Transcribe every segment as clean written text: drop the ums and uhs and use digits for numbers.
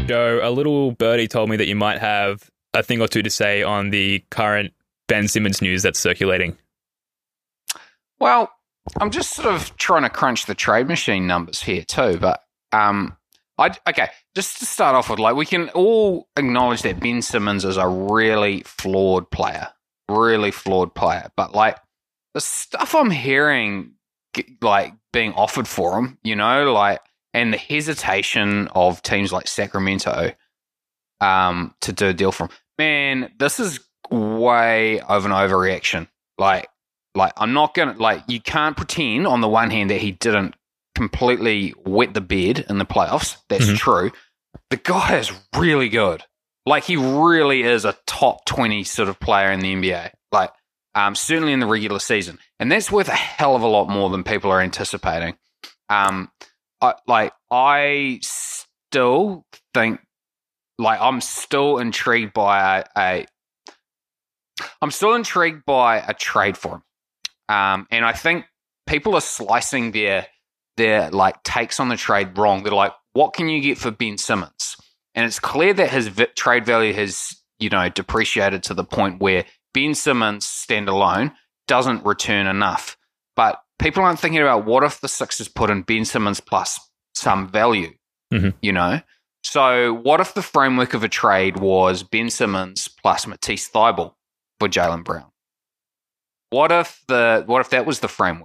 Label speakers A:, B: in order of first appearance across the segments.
A: Joe, a little birdie told me that you might have a thing or two to say on the current Ben Simmons news that's circulating.
B: Well, I'm just sort of trying to crunch the trade machine numbers here too, but just to start off with, like, we can all acknowledge that Ben Simmons is a really flawed player, but like the stuff I'm hearing, like being offered for him, and the hesitation of teams like Sacramento to do a deal for him. Man, this is way of an overreaction. Like I'm not going to, you can't pretend on the one hand that he didn't completely wet the bed in the playoffs. That's true. The guy is really good. Like, he really is a top 20 sort of player in the NBA. Certainly in the regular season. And that's worth a hell of a lot more than people are anticipating. I still think, I'm still intrigued by a trade for him. And I think people are slicing their takes on the trade wrong. They're like, what can you get for Ben Simmons? And it's clear that his trade value has, depreciated to the point where Ben Simmons standalone doesn't return enough. But people aren't thinking about, what if the Sixers put in Ben Simmons plus some value, So what if the framework of a trade was Ben Simmons plus Matisse Thybulle for Jaylen Brown? What if that was the framework?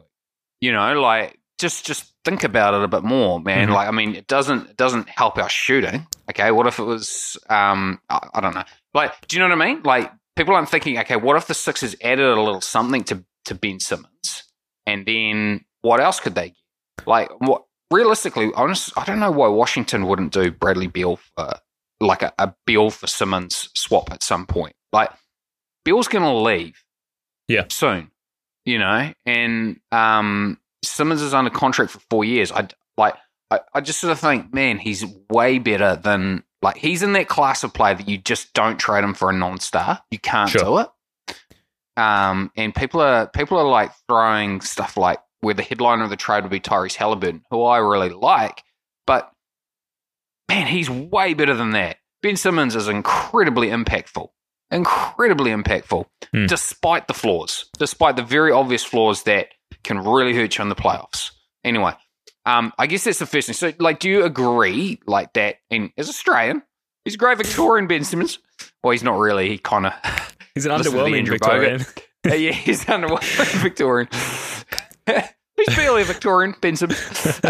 B: Just think about it a bit more, man. It doesn't help our shooting. Okay, what if it was I don't know. Do you know what I mean? People aren't thinking, okay, what if the Sixers added a little something to Ben Simmons, and then what else could they get? Realistically, I don't know why Washington wouldn't do Bradley Beal for a Beal for Simmons swap at some point. Beal's going to leave, soon, and Simmons is under contract for 4 years. I just sort of think, man, he's way better than, he's in that class of player that you just don't trade him for a non-star. You can't do it. And people are throwing stuff where the headliner of the trade would be Tyrese Halliburton, who I really like, but man, he's way better than that. Ben Simmons is incredibly impactful, despite the flaws, despite the very obvious flaws that can really hurt you in the playoffs. Anyway, I guess that's the first thing. So, do you agree that? And as Australian, he's a great Victorian, Ben Simmons. Well, he's not really. He kind of
A: he's an underwhelming Victorian.
B: Yeah, he's an underwhelming Victorian. He's barely a Victorian, Ben Simmons.
A: Do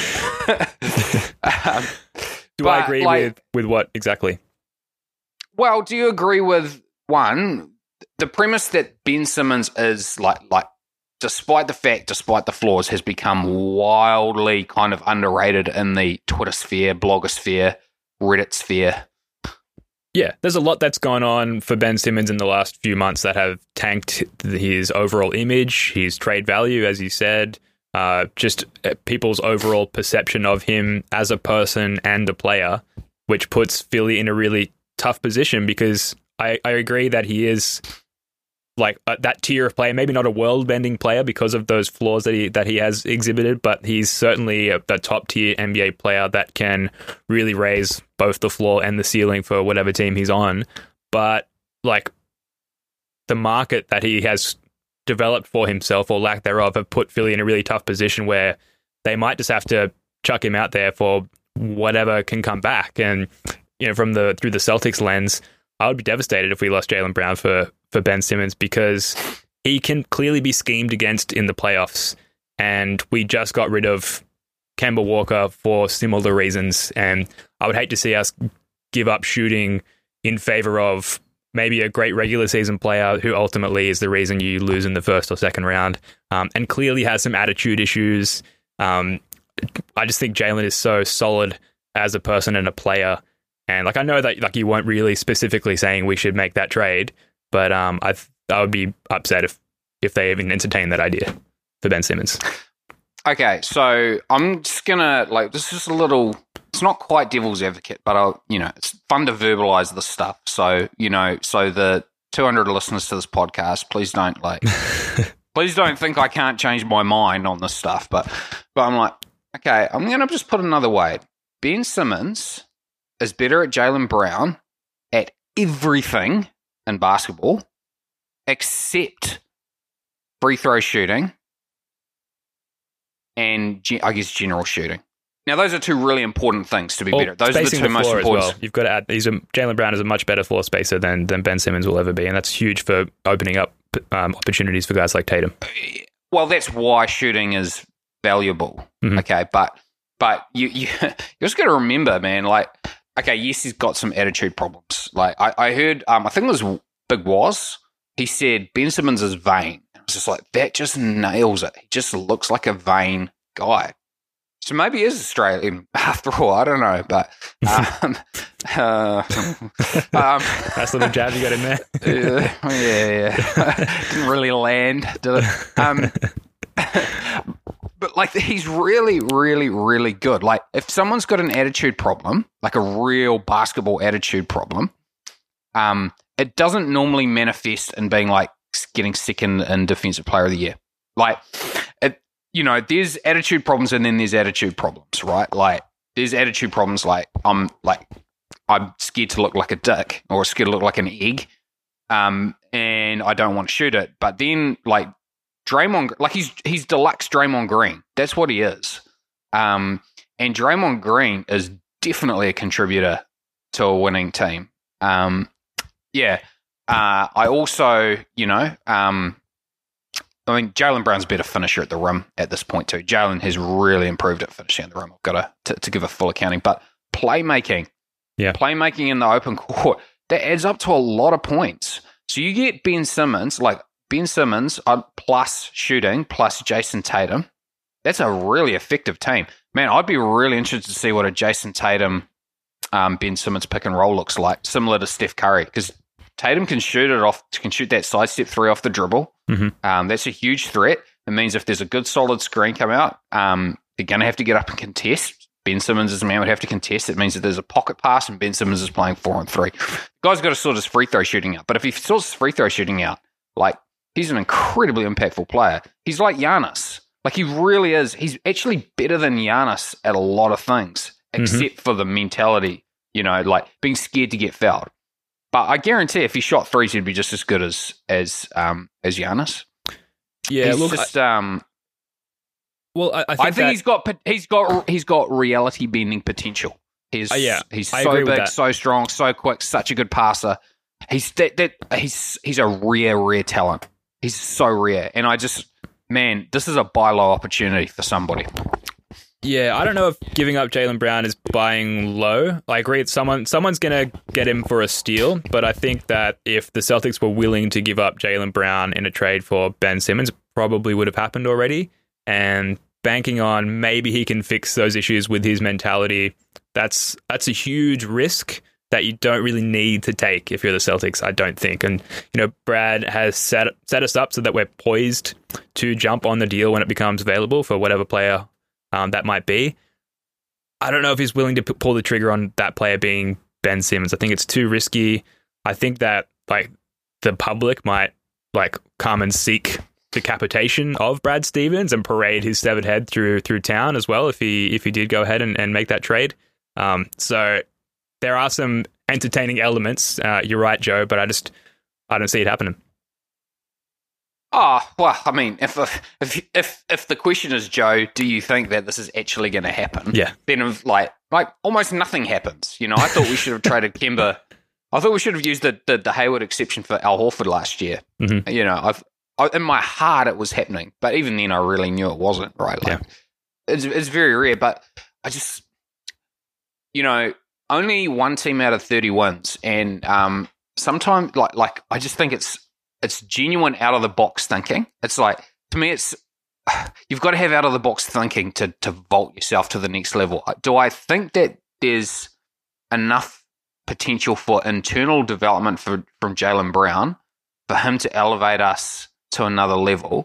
A: I agree with what exactly?
B: Well, do you agree with, one, the premise that Ben Simmons is despite the flaws, has become wildly kind of underrated in the Twitter sphere, blogger sphere, Reddit sphere?
A: Yeah, there's a lot that's gone on for Ben Simmons in the last few months that have tanked his overall image, his trade value, as you said, just people's overall perception of him as a person and a player, which puts Philly in a really tough position, because I agree that he is that tier of player, maybe not a world-bending player because of those flaws that he has exhibited, but he's certainly a top-tier NBA player that can really raise both the floor and the ceiling for whatever team he's on. But the market that he has developed for himself, or lack thereof, have put Philly in a really tough position where they might just have to chuck him out there for whatever can come back. And through the Celtics lens, I would be devastated if we lost Jaylen Brown for Ben Simmons, because he can clearly be schemed against in the playoffs. And we just got rid of Kemba Walker for similar reasons. And I would hate to see us give up shooting in favor of maybe a great regular season player who ultimately is the reason you lose in the first or second round, and clearly has some attitude issues. I just think Jaylen is so solid as a person and a player. And I know that you weren't really specifically saying we should make that trade, but I would be upset if they even entertained that idea for Ben Simmons.
B: Okay, so I'm just gonna this is a little. It's not quite devil's advocate, but it's fun to verbalize this stuff. So so the 200 listeners to this podcast, please don't please don't think I can't change my mind on this stuff. But I'm okay, I'm gonna just put it another way. Ben Simmons is better at Jaylen Brown at everything in basketball except free throw shooting and, I guess, general shooting. Now, those are two really important things to be better. Those are the two most important.
A: Well. You've got to add, Jaylen Brown is a much better floor spacer than Ben Simmons will ever be, and that's huge for opening up opportunities for guys like Tatum.
B: Well, that's why shooting is valuable. Okay, but you just got to remember, man. Like, okay, yes, he's got some attitude problems. Like I heard, I think it was Big Waz. He said Ben Simmons is vain. I was just like, that just nails it. He just looks like a vain guy. So maybe he is Australian after all. I don't know, but
A: nice little jab you got in there.
B: Yeah. Didn't really land, did it? But like, he's really, really, really good. Like, if someone's got an attitude problem, like a real basketball attitude problem, it doesn't normally manifest in being like getting second in Defensive Player of the Year. Like, there's attitude problems and then there's attitude problems, right? Like, there's attitude problems like I'm scared to look like a dick or scared to look like an egg, and I don't want to shoot it. But then, like, Draymond, like, he's deluxe Draymond Green. That's what he is. And Draymond Green is definitely a contributor to a winning team. I also, Jaylen Brown's a better finisher at the rim at this point too. Jaylen has really improved at finishing at the rim. I've got to give a full accounting. But playmaking in the open court, that adds up to a lot of points. So you get Ben Simmons plus shooting plus Jason Tatum. That's a really effective team. Man, I'd be really interested to see what a Jason Tatum, Ben Simmons pick and roll looks like, similar to Steph Curry, because Tatum can shoot that sidestep three off the dribble. That's a huge threat. It means if there's a good solid screen come out, they're going to have to get up and contest. Ben Simmons as a man would have to contest. It means that there's a pocket pass and Ben Simmons is playing 4-on-3. The guy's got to sort his free throw shooting out. But if he sorts his free throw shooting out, like, he's an incredibly impactful player. He's like Giannis. Like, he really is. He's actually better than Giannis at a lot of things, except for the mentality, like being scared to get fouled. But I guarantee if he shot threes, he'd be just as good as Giannis.
A: Yeah,
B: I think he's got reality bending potential. He's so big, so strong, so quick, such a good passer. He's a rare talent. He's so rare, and this is a buy low opportunity for somebody.
A: Yeah, I don't know if giving up Jaylen Brown is buying low. I agree. Someone's going to get him for a steal, but I think that if the Celtics were willing to give up Jaylen Brown in a trade for Ben Simmons, it probably would have happened already. And banking on maybe he can fix those issues with his mentality, that's a huge risk that you don't really need to take if you're the Celtics, I don't think. And, Brad has set us up so that we're poised to jump on the deal when it becomes available for whatever player that might be. I don't know if he's willing to pull the trigger on that player being Ben Simmons. I think it's too risky. I think that, like, the public might, like, come and seek decapitation of Brad Stevens and parade his severed head through town as well if he did go ahead and make that trade. So there are some entertaining elements. You're right, Joe, but I don't see it happening.
B: Oh, well, I mean, if the question is, Joe, do you think that this is actually going to happen?
A: Yeah.
B: Then like almost nothing happens. I thought we should have traded Kemba. I thought we should have used the Hayward exception for Al Horford last year. In my heart it was happening, but even then I really knew it wasn't, right? Like, it's very rare, but I just, only one team out of 30 wins, and sometimes like I just think it's genuine out of the box thinking. It's like, to me, you've got to have out of the box thinking to vault yourself to the next level. Do I think that there's enough potential for internal development from Jaylen Brown for him to elevate us to another level?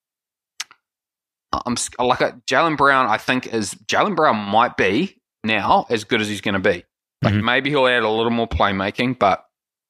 B: Jaylen Brown, I think Jaylen Brown might be now as good as he's going to be. Like, maybe he'll add a little more playmaking, but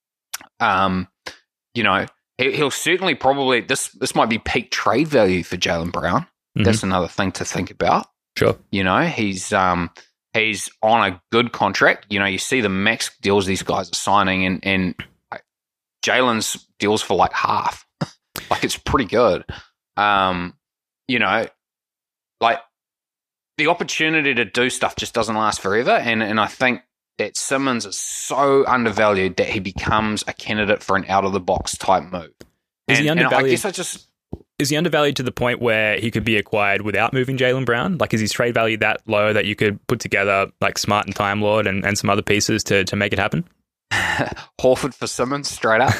B: he'll certainly probably this might be peak trade value for Jaylen Brown. That's another thing to think about.
A: Sure.
B: He's He's on a good contract. You know, you see the max deals these guys are signing, and Jalen's deals for like half. Like, it's pretty good. You know, like, the opportunity to do stuff just doesn't last forever, and I think that Simmons is so undervalued that he becomes a candidate for an out-of-the-box type move.
A: Is he undervalued?
B: I guess
A: Is he undervalued to the point where he could be acquired without moving Jaylen Brown? Like, is his trade value that low that you could put together like Smart and Time Lord and some other pieces to make it happen?
B: Horford for Simmons, straight up.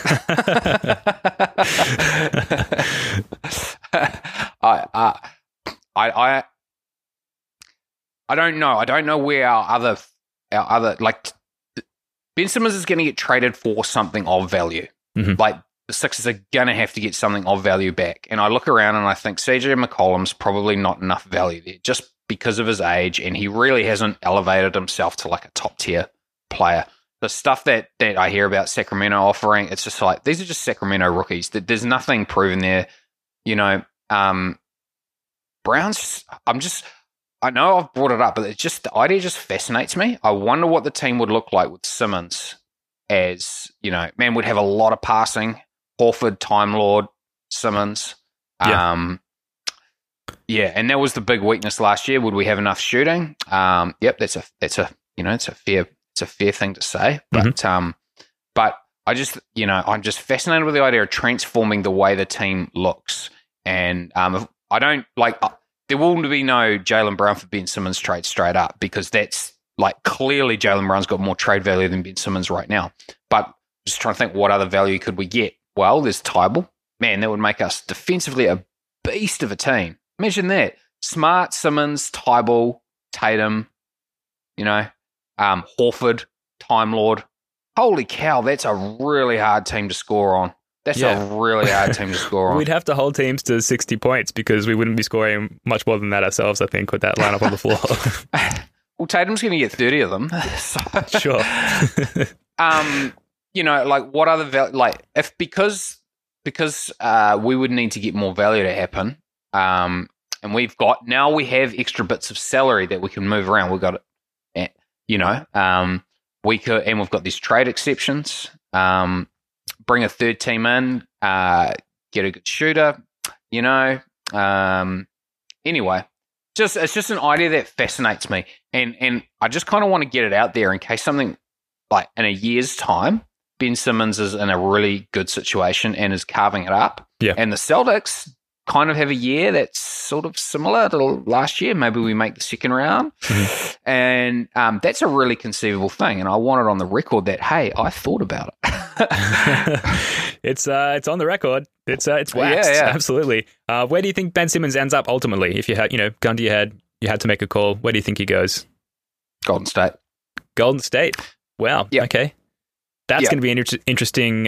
B: I don't know. I don't know where our other like Ben Simmons is going to get traded for something of value.
A: Mm-hmm.
B: Like, the Sixers are going to have to get something of value back. And I look around and I think CJ McCollum's probably not enough value there just because of his age, and he really hasn't elevated himself to like a top tier player. The stuff that I hear about Sacramento offering, it's just like, these are just Sacramento rookies. There's nothing proven there. You know, Brown's, I know I've brought it up, but it's just, the idea just fascinates me. I wonder what the team would look like with Simmons as, you know, man, would have a lot of passing. Horford, Time Lord, Simmons. Yeah, and that was the big weakness last year. Would we have enough shooting? Yep, that's a you know, it's a fair thing to say. But but I just, you know, I'm just fascinated with the idea of transforming the way the team looks. And I don't like, there will be no Jaylen Brown for Ben Simmons trade straight up, because that's like, clearly Jaylen Brown's got more trade value than Ben Simmons right now. But just trying to think, what other value could we get? Well, there's Tybal. Man, that would make us defensively a beast of a team. Imagine that. Smart, Simmons, Tybal, Tatum, you know, Horford, Time Lord. Holy cow, that's a really hard team to score on. That's a really hard team to score on.
A: We'd have to hold teams to 60 points because we wouldn't be scoring much more than that ourselves, I think, with that lineup on the floor.
B: Well, Tatum's going to get 30 of them. So.
A: Sure.
B: You know, like, what other value? Like, if because we would need to get more value to happen, and we have extra bits of salary that we can move around. We've got it, you know, we've got these trade exceptions. Bring a third team in, get a good shooter, you know. Anyway, it's just an idea that fascinates me, and I just kind of want to get it out there in case something, like, in a year's time, Ben Simmons is in a really good situation and is carving it up.
A: Yeah.
B: And the Celtics kind of have a year that's sort of similar to last year. Maybe we make the second round. Mm-hmm. And that's a really conceivable thing. And I want it on the record that, hey, I thought about it.
A: It's on the record. It's waxed.
B: Yeah.
A: Absolutely. Where do you think Ben Simmons ends up ultimately? If you had, you know, gun to your head, you had to make a call, where do you think he goes?
B: Golden State.
A: Golden State. Wow.
B: Yep.
A: Okay. That's going to be an interesting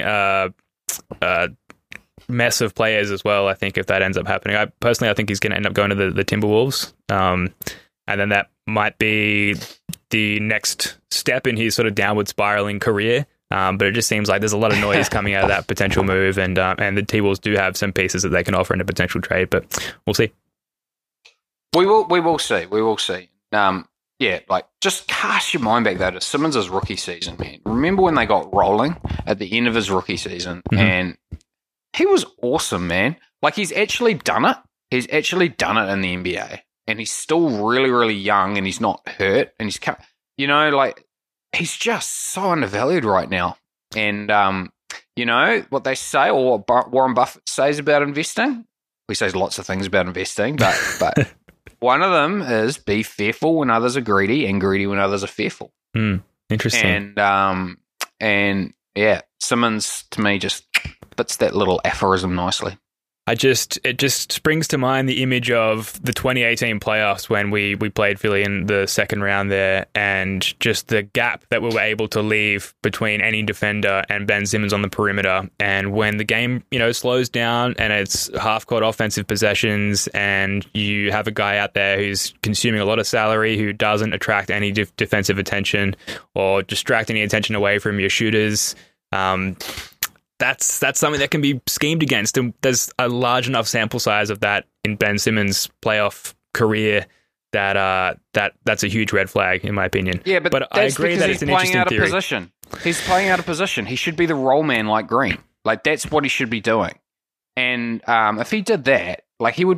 A: mess of players as well, I think, if that ends up happening. I think he's going to end up going to the Timberwolves. And then that might be the next step in his sort of downward spiraling career. But it just seems like there's a lot of noise coming out of that potential move. And the T-Wolves do have some pieces that they can offer in a potential trade, but we'll see.
B: We will see. We will see. Yeah, like, just cast your mind back, though, to Simmons' rookie season, man. Remember when they got rolling at the end of his rookie season? Mm-hmm. And he was awesome, man. Like, he's actually done it. He's actually done it in the NBA. And he's still really, really young, and he's not hurt. And he's, you know, like, he's just so undervalued right now. And, you know, what they say, or what Warren Buffett says about investing? He says lots of things about investing, but one of them is be fearful when others are greedy, and greedy when others are fearful.
A: Interesting.
B: And yeah, Simmons to me just fits that little aphorism nicely.
A: It just springs to mind the image of the 2018 playoffs when we played Philly in the second round there, and just the gap that we were able to leave between any defender and Ben Simmons on the perimeter. And when the game, you know, slows down and it's half-court offensive possessions, and you have a guy out there who's consuming a lot of salary, who doesn't attract any defensive attention or distract any attention away from your shooters, that's something that can be schemed against, and there's a large enough sample size of that in Ben Simmons' playoff career that's a huge red flag in my opinion.
B: Yeah, but
A: I agree that it's an interesting theory.
B: Position. He's playing out of position. He should be the roll man like Green. Like, that's what he should be doing. And if he did that, like, he's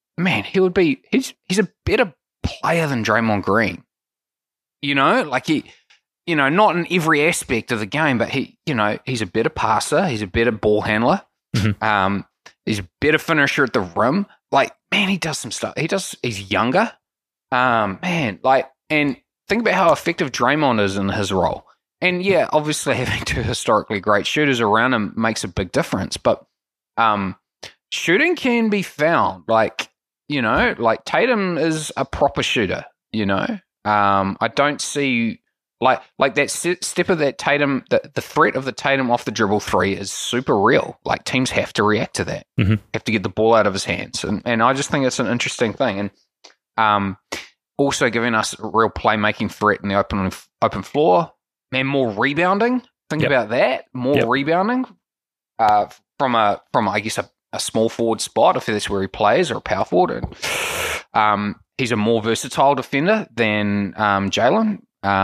B: a better player than Draymond Green. You know, like not in every aspect of the game, but he's a better passer. He's a better ball handler.
A: Mm-hmm.
B: He's a better finisher at the rim. Like, man, he does some stuff. He's younger. Man, like, and think about how effective Draymond is in his role. And yeah, obviously having two historically great shooters around him makes a big difference. But shooting can be found. Like, like Tatum is a proper shooter, I don't see like that step of that Tatum, the threat of the Tatum off the dribble three is super real. Like, teams have to react to that, have to get the ball out of his hands. And I just think it's an interesting thing. And also giving us a real playmaking threat in the open floor. Man, more rebounding. Think about that. More rebounding from I guess a small forward spot, if that's where he plays, or a power forward. And he's a more versatile defender than Jalen.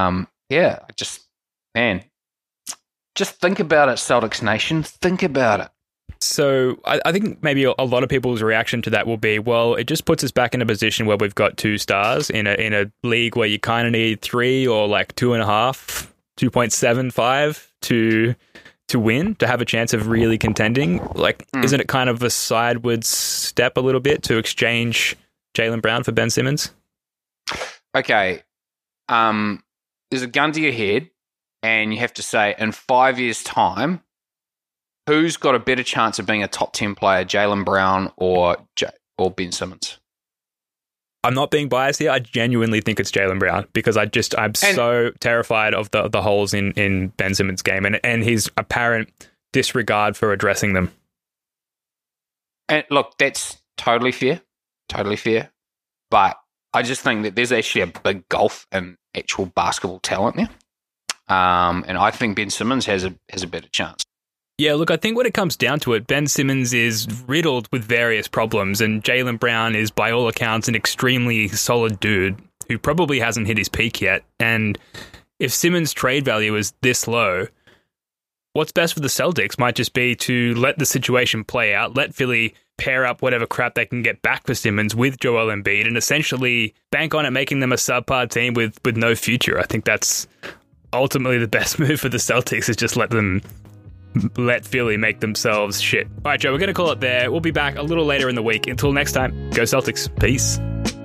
B: Just think about it, Celtics Nation. Think about it.
A: So I think maybe a lot of people's reaction to that will be, well, it just puts us back in a position where we've got two stars in a league where you kind of need 3 or like 2.5, 2.75 to win, to have a chance of really contending. Like, isn't it kind of a sideways step a little bit to exchange Jaylen Brown for Ben Simmons?
B: Okay. There's a gun to your head, and you have to say, in 5 years' time, who's got a better chance of being a top 10 player, Jaylen Brown or Ben Simmons?
A: I'm not being biased here. I genuinely think it's Jaylen Brown, because I'm so terrified of the holes in Ben Simmons' game and his apparent disregard for addressing them.
B: And look, that's totally fair. But I just think that there's actually a big gulf in actual basketball talent there. And I think Ben Simmons has a better chance.
A: Yeah, look, I think when it comes down to it, Ben Simmons is riddled with various problems, and Jaylen Brown is, by all accounts, an extremely solid dude who probably hasn't hit his peak yet. And if Simmons' trade value is this low, what's best for the Celtics might just be to let the situation play out, let Philly pair up whatever crap they can get back for Simmons with Joel Embiid, and essentially bank on it making them a subpar team with no future. I think that's ultimately the best move for the Celtics, is just let Philly make themselves shit. All right, Joe, we're going to call it there. We'll be back a little later in the week. Until next time, go Celtics. Peace.